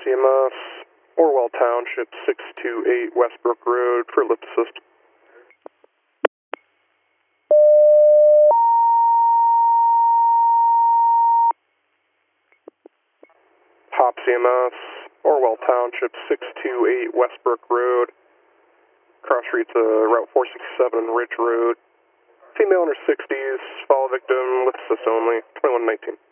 CMS, Orwell Township, 628 Westbrook Road, for lift assist. Hop CMS, Orwell Township, 628 Westbrook Road, cross streets Route 467 Ridge Road. Female in her 60s, follow victim with assist only, 2119.